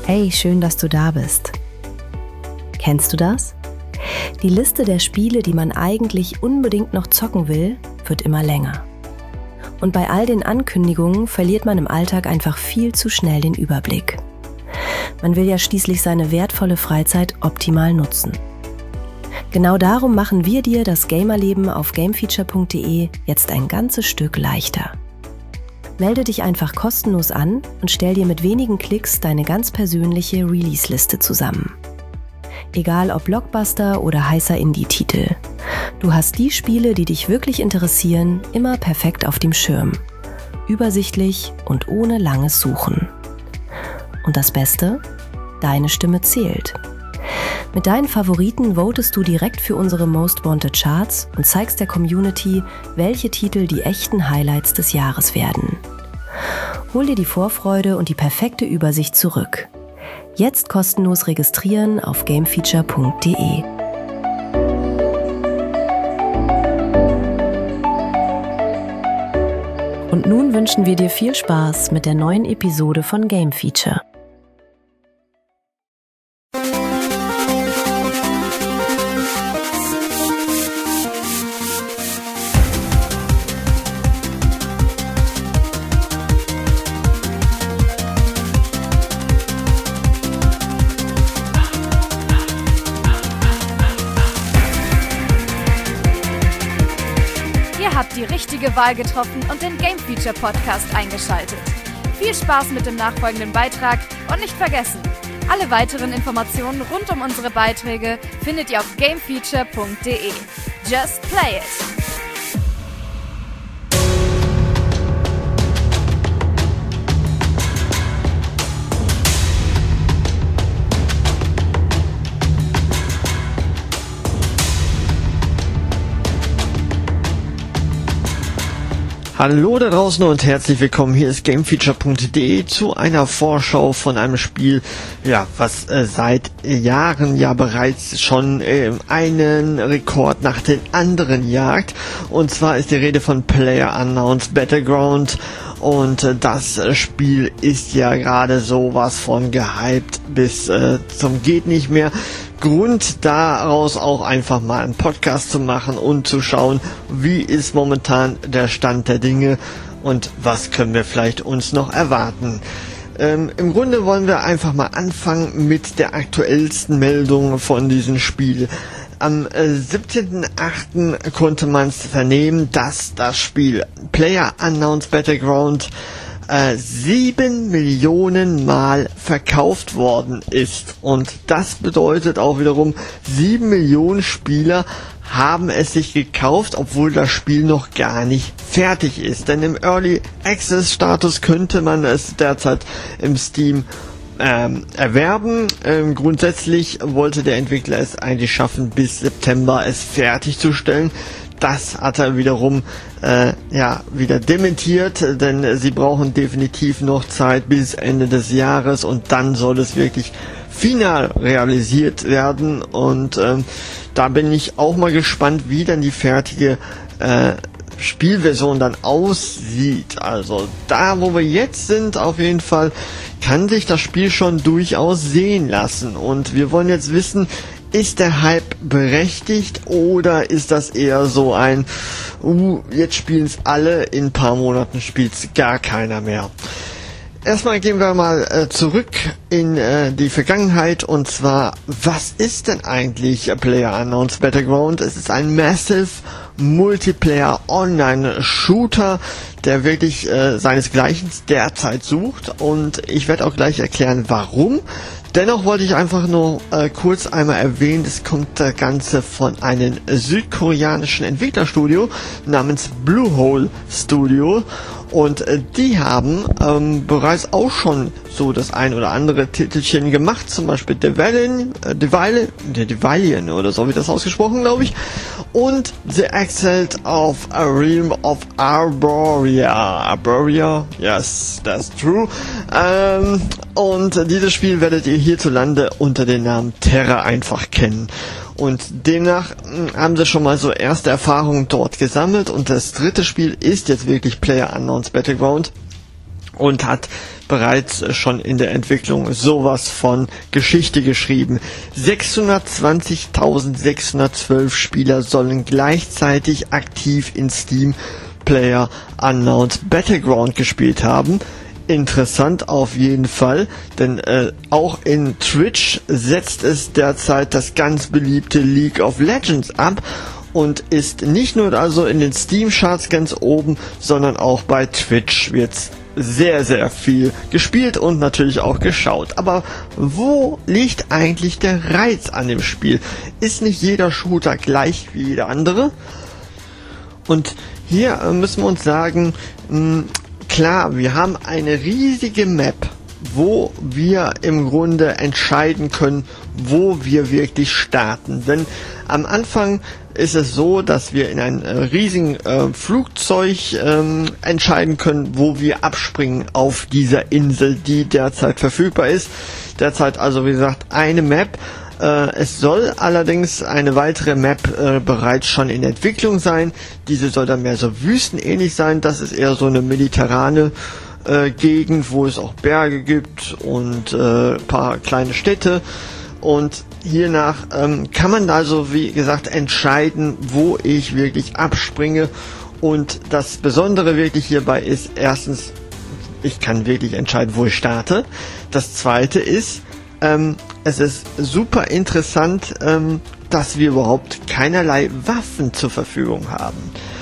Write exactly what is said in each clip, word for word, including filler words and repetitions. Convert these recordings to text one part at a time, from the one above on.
Hey, schön, dass du da bist. Kennst du das? Die Liste der Spiele, die man eigentlich unbedingt noch zocken will, wird immer länger. Und bei all den Ankündigungen verliert man im Alltag einfach viel zu schnell den Überblick. Man will ja schließlich seine wertvolle Freizeit optimal nutzen. Genau darum machen wir dir das Gamerleben auf gamefeature punkt de jetzt ein ganzes Stück leichter. Melde dich einfach kostenlos an und stell dir mit wenigen Klicks deine ganz persönliche Release-Liste zusammen. Egal ob Blockbuster oder heißer Indie-Titel. Du hast die Spiele, die dich wirklich interessieren, immer perfekt auf dem Schirm. Übersichtlich und ohne langes Suchen. Und das Beste? Deine Stimme zählt. Mit deinen Favoriten votest du direkt für unsere Most Wanted Charts und zeigst der Community, welche Titel die echten Highlights des Jahres werden. Hol dir die Vorfreude und die perfekte Übersicht zurück. Jetzt kostenlos registrieren auf gamefeature punkt de. Und nun wünschen wir dir viel Spaß mit der neuen Episode von Game Feature. Die richtige Wahl getroffen und den Game Feature Podcast eingeschaltet. Viel Spaß mit dem nachfolgenden Beitrag und nicht vergessen, alle weiteren Informationen rund um unsere Beiträge findet ihr auf gamefeature punkt de. Just play it! Hallo da draußen und herzlich willkommen. Hier ist gamefeature punkt de zu einer Vorschau von einem Spiel, ja, was äh, seit Jahren ja bereits schon äh, einen Rekord nach den anderen jagt. Und zwar ist die Rede von PlayerUnknown's Battleground. Und äh, das Spiel ist ja gerade sowas von gehypt bis äh, zum geht nicht mehr. Grund daraus auch einfach mal einen Podcast zu machen und zu schauen, wie ist momentan der Stand der Dinge und was können wir vielleicht uns noch erwarten. Ähm, im Grunde wollen wir einfach mal anfangen mit der aktuellsten Meldung von diesem Spiel. Am äh, siebzehnten achten konnte man es vernehmen, dass das Spiel PlayerUnknown's Battleground äh, sieben Millionen Mal verkauft worden ist. Und das bedeutet auch wiederum, sieben Millionen Spieler haben es sich gekauft, obwohl das Spiel noch gar nicht fertig ist. Denn im Early Access Status könnte man es derzeit im Steam Ähm, erwerben. Ähm, grundsätzlich wollte der Entwickler es eigentlich schaffen, bis September es fertigzustellen. Das hat er wiederum äh, ja wieder dementiert, denn sie brauchen definitiv noch Zeit bis Ende des Jahres und dann soll es wirklich final realisiert werden. Und ähm, da bin ich auch mal gespannt, wie dann die fertige äh, Spielversion dann aussieht. Also da, wo wir jetzt sind, auf jeden Fall kann sich das Spiel schon durchaus sehen lassen. Und wir wollen jetzt wissen, ist der Hype berechtigt oder ist das eher so ein, uh, jetzt spielen es alle, in ein paar Monaten spielt es gar keiner mehr. Erstmal gehen wir mal äh, zurück in äh, die Vergangenheit und zwar, was ist denn eigentlich PlayerUnknown's Battleground? Es ist ein Massive Multiplayer Online Shooter, der wirklich äh, seinesgleichen derzeit sucht und ich werde auch gleich erklären, warum. Dennoch wollte ich einfach nur äh, kurz einmal erwähnen, es kommt das Ganze von einem südkoreanischen Entwicklerstudio namens Bluehole Studio und äh, die haben ähm, bereits auch schon so das ein oder andere Titelchen gemacht, zum Beispiel Devalian, äh, Devalian, Devalian oder so wird das ausgesprochen, glaube ich, und The Exiled of a Realm of Arborea. Arborea, yes, that's true. Ähm, und dieses Spiel werdet ihr hierzulande unter dem Namen Terra einfach kennen. Und demnach mh, haben sie schon mal so erste Erfahrungen dort gesammelt und das dritte Spiel ist jetzt wirklich PlayerUnknown's Battleground. und hat bereits schon in der Entwicklung sowas von Geschichte geschrieben. sechshundertzwanzigtausendsechshundertzwölf Spieler sollen gleichzeitig aktiv in Steam PlayerUnknown's Battleground gespielt haben. Interessant auf jeden Fall, denn äh, auch in Twitch setzt es derzeit das ganz beliebte League of Legends ab und ist nicht nur also in den Steam-Charts ganz oben, sondern auch bei Twitch wird's sehr, sehr viel gespielt und natürlich auch geschaut. Aber wo liegt eigentlich der Reiz an dem Spiel? Ist nicht jeder Shooter gleich wie jeder andere? Und hier müssen wir uns sagen, mh, klar, wir haben eine riesige Map, wo wir im Grunde entscheiden können, wo wir wirklich starten. Denn am Anfang ist es so, dass wir in ein äh, riesigen äh, Flugzeug ähm, entscheiden können, wo wir abspringen auf dieser Insel, die derzeit verfügbar ist. Derzeit also, wie gesagt, eine Map. Äh, es soll allerdings eine weitere Map äh, bereits schon in Entwicklung sein. Diese soll dann mehr so wüstenähnlich sein. Das ist eher so eine mediterrane äh, Gegend, wo es auch Berge gibt und äh, ein paar kleine Städte. Und hiernach ähm, kann man also, wie gesagt, entscheiden, wo ich wirklich abspringe. Und das Besondere wirklich hierbei ist, erstens, ich kann wirklich entscheiden, wo ich starte. Das zweite ist, ähm, es ist super interessant, ähm, dass wir überhaupt keinerlei Waffen zur Verfügung haben.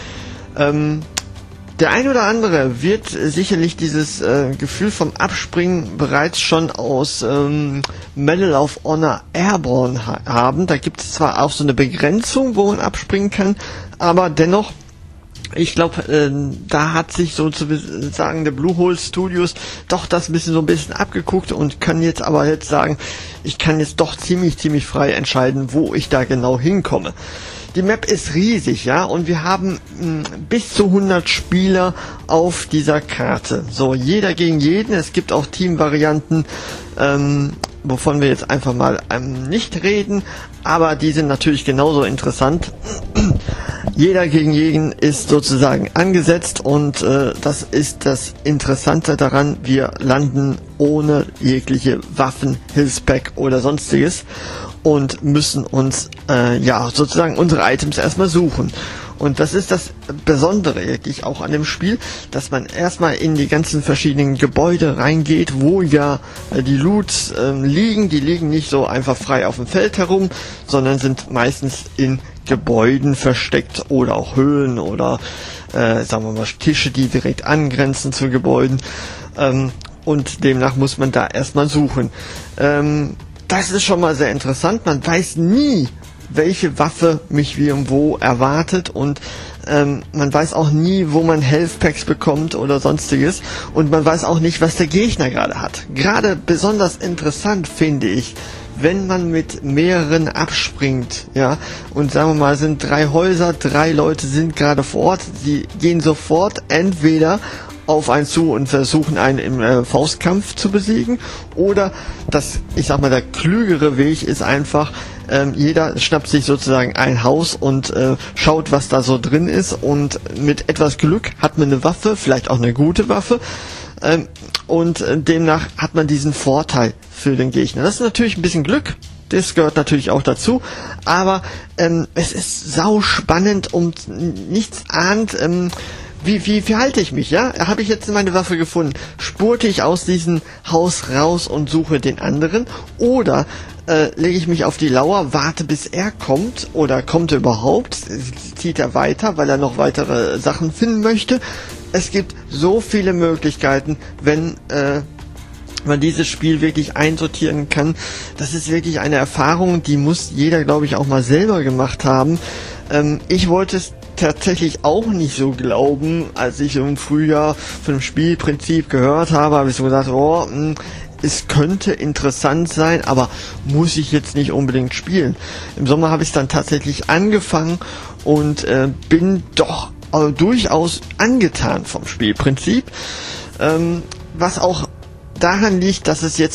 Ähm, Der ein oder andere wird sicherlich dieses äh, Gefühl vom Abspringen bereits schon aus ähm, Medal of Honor Airborne ha- haben. Da gibt es zwar auch so eine Begrenzung, wo man abspringen kann, aber dennoch, ich glaube, äh, da hat sich sozusagen der Bluehole Studios doch das ein bisschen so ein bisschen abgeguckt und kann jetzt aber jetzt sagen, ich kann jetzt doch ziemlich, ziemlich frei entscheiden, wo ich da genau hinkomme. Die Map ist riesig, ja, und wir haben mh, bis zu hundert Spieler auf dieser Karte. So, jeder gegen jeden. Es gibt auch Teamvarianten, ähm, wovon wir jetzt einfach mal ähm, nicht reden, aber die sind natürlich genauso interessant. Jeder gegen jeden ist sozusagen angesetzt und äh, das ist das Interessante daran. Wir landen ohne jegliche Waffen, Hilfspack oder sonstiges und müssen uns äh, ja sozusagen unsere Items erstmal suchen. Und das ist das Besondere wirklich auch an dem Spiel, dass man erstmal in die ganzen verschiedenen Gebäude reingeht, wo ja äh, die Loots äh, liegen. Die liegen nicht so einfach frei auf dem Feld herum, sondern sind meistens in Gebäuden versteckt oder auch Höhlen oder äh, sagen wir mal Tische, die direkt angrenzen zu Gebäuden. Ähm, und demnach muss man da erstmal suchen. Ähm, das ist schon mal sehr interessant. Man weiß nie, welche Waffe mich wie und wo erwartet und ähm, man weiß auch nie, wo man Health Packs bekommt oder sonstiges und man weiß auch nicht, was der Gegner gerade hat. Gerade besonders interessant finde ich, wenn man mit mehreren abspringt, ja, und sagen wir mal, sind drei Häuser, drei Leute sind gerade vor Ort, sie gehen sofort entweder auf einen zu und versuchen einen im äh, Faustkampf zu besiegen oder das, ich sag mal, der klügere Weg ist einfach, ähm, jeder schnappt sich sozusagen ein Haus und äh, schaut, was da so drin ist und mit etwas Glück hat man eine Waffe, vielleicht auch eine gute Waffe, ähm, und äh, demnach hat man diesen Vorteil für den Gegner. Das ist natürlich ein bisschen Glück, das gehört natürlich auch dazu, aber ähm, es ist sau spannend und nichts ahnt, ähm, Wie, wie verhalte ich mich, ja? Habe ich jetzt meine Waffe gefunden? Spurte ich aus diesem Haus raus und suche den anderen? Oder äh, lege ich mich auf die Lauer, warte bis er kommt? Oder kommt er überhaupt? Zieht er weiter, weil er noch weitere Sachen finden möchte? Es gibt so viele Möglichkeiten, wenn äh, man dieses Spiel wirklich einsortieren kann. Das ist wirklich eine Erfahrung, die muss jeder, glaube ich, auch mal selber gemacht haben. Ähm, ich wollte es tatsächlich auch nicht so glauben, als ich im Frühjahr von dem Spielprinzip gehört habe, habe ich so gedacht, oh, mh, es könnte interessant sein, aber muss ich jetzt nicht unbedingt spielen. Im Sommer habe ich es dann tatsächlich angefangen und äh, bin doch äh, durchaus angetan vom Spielprinzip, ähm, was auch daran liegt, dass es jetzt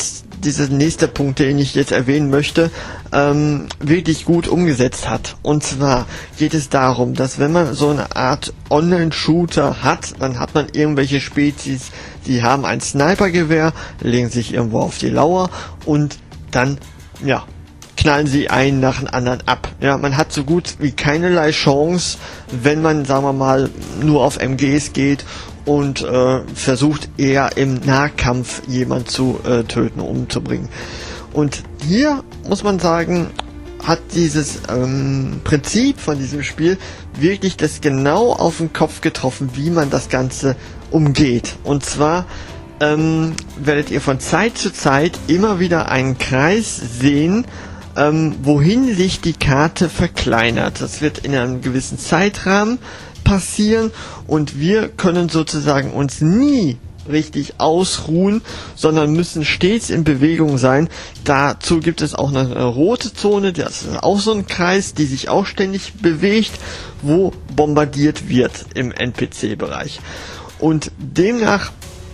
dieser nächste Punkt, den ich jetzt erwähnen möchte, ähm, wirklich gut umgesetzt hat. Und zwar geht es darum, dass wenn man so eine Art Online-Shooter hat, dann hat man irgendwelche Spezies, die haben ein Snipergewehr, legen sich irgendwo auf die Lauer und dann, ja, knallen sie einen nach dem anderen ab. Ja, man hat so gut wie keinerlei Chance, wenn man, sagen wir mal, nur auf M Gs geht und äh, versucht eher im Nahkampf jemand zu äh, töten, umzubringen. Und hier muss man sagen, hat dieses ähm, Prinzip von diesem Spiel wirklich das genau auf den Kopf getroffen, wie man das Ganze umgeht. Und zwar ähm, werdet ihr von Zeit zu Zeit immer wieder einen Kreis sehen, ähm, wohin sich die Karte verkleinert. Das wird in einem gewissen Zeitrahmen passieren und wir können sozusagen uns nie richtig ausruhen, sondern müssen stets in Bewegung sein. Dazu gibt es auch eine rote Zone, das ist auch so ein Kreis, die sich auch ständig bewegt, wo bombardiert wird im N P C-Bereich. Und demnach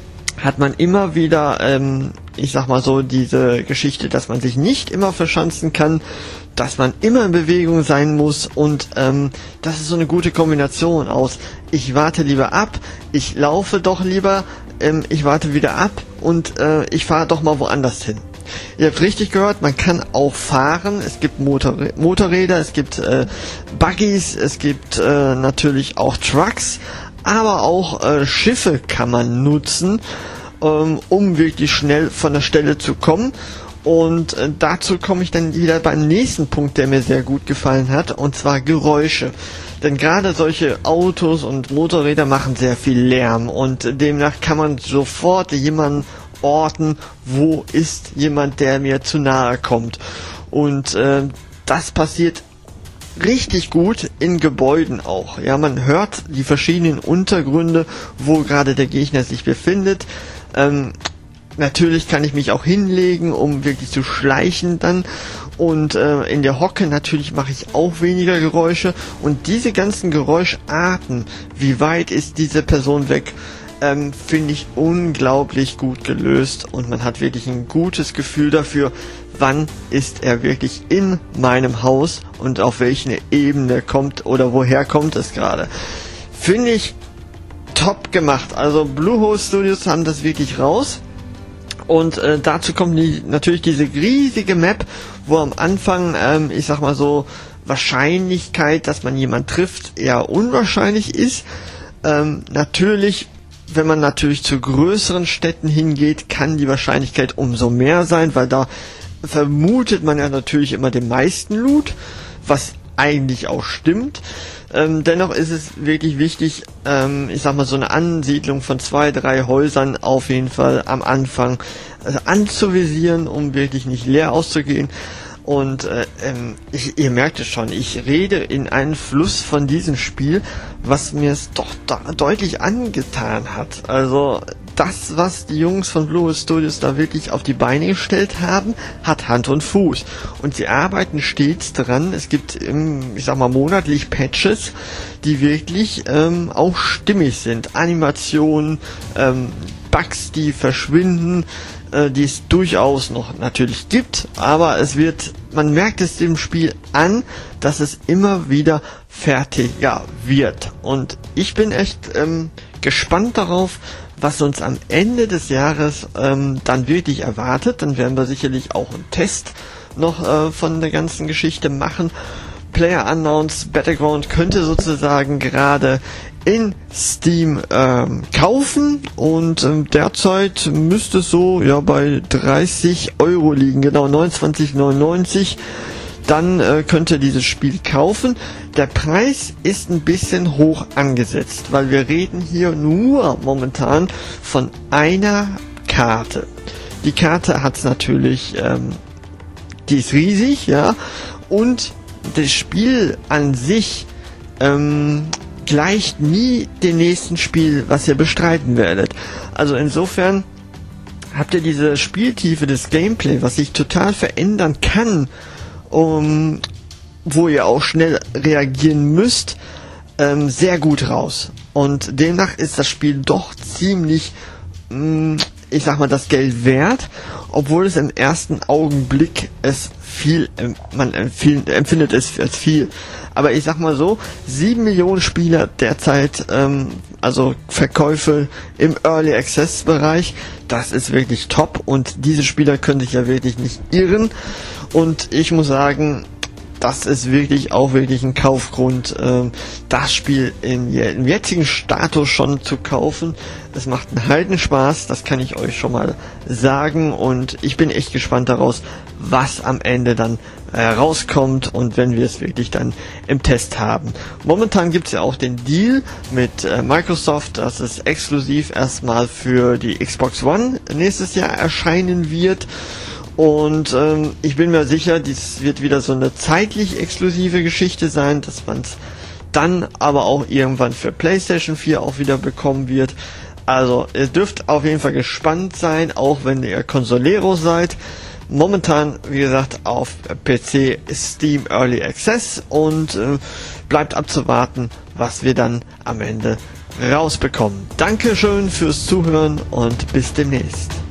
hat man immer wieder, ähm, ich sag mal so, diese Geschichte, dass man sich nicht immer verschanzen kann, dass man immer in Bewegung sein muss und ähm, das ist so eine gute Kombination aus, ich warte lieber ab, ich laufe doch lieber, ähm, ich warte wieder ab und äh, ich fahre doch mal woanders hin. Ihr habt richtig gehört, man kann auch fahren, es gibt Motor- Motorräder, es gibt äh, Buggies, es gibt äh, natürlich auch Trucks, aber auch äh, Schiffe kann man nutzen, ähm, um wirklich schnell von der Stelle zu kommen. Und äh, dazu komme ich dann wieder beim nächsten Punkt, der mir sehr gut gefallen hat, und zwar Geräusche. Denn gerade solche Autos und Motorräder machen sehr viel Lärm und demnach kann man sofort jemanden orten, wo ist jemand, der mir zu nahe kommt. Und äh, das passiert richtig gut in Gebäuden auch. Ja, man hört die verschiedenen Untergründe, wo gerade der Gegner sich befindet. Ähm, Natürlich kann ich mich auch hinlegen, um wirklich zu schleichen dann. Und äh, in der Hocke natürlich mache ich auch weniger Geräusche. Und diese ganzen Geräuscharten, wie weit ist diese Person weg, ähm, finde ich unglaublich gut gelöst. Und man hat wirklich ein gutes Gefühl dafür, wann ist er wirklich in meinem Haus und auf welche Ebene kommt oder woher kommt es gerade. Finde ich top gemacht. Also Bluehost Studios haben das wirklich raus. Und äh, dazu kommt die, natürlich diese riesige Map, wo am Anfang, ähm, ich sag mal so, Wahrscheinlichkeit, dass man jemanden trifft, eher unwahrscheinlich ist. Ähm, natürlich, wenn man natürlich zu größeren Städten hingeht, kann die Wahrscheinlichkeit umso mehr sein, weil da vermutet man ja natürlich immer den meisten Loot, was eigentlich auch stimmt. Ähm, dennoch ist es wirklich wichtig, ähm, ich sag mal so eine Ansiedlung von zwei, drei Häusern auf jeden Fall am Anfang äh, anzuvisieren, um wirklich nicht leer auszugehen. Und äh, ähm, ich, ihr merkt es schon, ich rede in einen Fluss von diesem Spiel, was mir es doch da deutlich angetan hat. Also das, was die Jungs von Bluehost Studios da wirklich auf die Beine gestellt haben, hat Hand und Fuß. Und sie arbeiten stets dran. Es gibt, im, ich sag mal, monatlich Patches, die wirklich ähm, auch stimmig sind. Animationen, ähm, Bugs, die verschwinden, äh, die es durchaus noch natürlich gibt. Aber es wird, man merkt es dem Spiel an, dass es immer wieder fertiger wird. Und ich bin echt ähm, gespannt darauf, was uns am Ende des Jahres ähm, dann wirklich erwartet. Dann werden wir sicherlich auch einen Test noch äh, von der ganzen Geschichte machen. PlayerUnknown's Battleground könnte sozusagen gerade in Steam ähm, kaufen und ähm, derzeit müsste es so ja bei dreißig Euro liegen, genau neunundzwanzig neunundneunzig. Dann äh, könnt ihr dieses Spiel kaufen. Der Preis ist ein bisschen hoch angesetzt, weil wir reden hier nur momentan von einer Karte. Die Karte hat natürlich, ähm, die ist riesig, ja, und das Spiel an sich ähm, gleicht nie dem nächsten Spiel, was ihr bestreiten werdet. Also insofern habt ihr diese Spieltiefe des Gameplay, was sich total verändern kann, um, wo ihr auch schnell reagieren müsst, ähm, sehr gut raus. Und demnach ist das Spiel doch ziemlich, mh, ich sag mal, das Geld wert, obwohl es im ersten Augenblick es viel, man empfindet es als viel. Aber ich sag mal so, sieben Millionen Spieler derzeit, ähm, also Verkäufe im Early Access Bereich, das ist wirklich top und diese Spieler können sich ja wirklich nicht irren und ich muss sagen, das ist wirklich auch wirklich ein Kaufgrund, ähm, das Spiel in, im jetzigen Status schon zu kaufen. Es macht einen Heidenspaß, das kann ich euch schon mal sagen und ich bin echt gespannt daraus, was am Ende dann äh, rauskommt und wenn wir es wirklich dann im Test haben. Momentan gibt es ja auch den Deal mit äh, Microsoft, dass es exklusiv erstmal für die Xbox One nächstes Jahr erscheinen wird. Und ähm, ich bin mir sicher, dies wird wieder so eine zeitlich exklusive Geschichte sein, dass man es dann aber auch irgendwann für PlayStation vier auch wieder bekommen wird. Also ihr dürft auf jeden Fall gespannt sein, auch wenn ihr Consolero seid. Momentan, wie gesagt, auf P C Steam Early Access und äh, bleibt abzuwarten, was wir dann am Ende rausbekommen. Dankeschön fürs Zuhören und bis demnächst.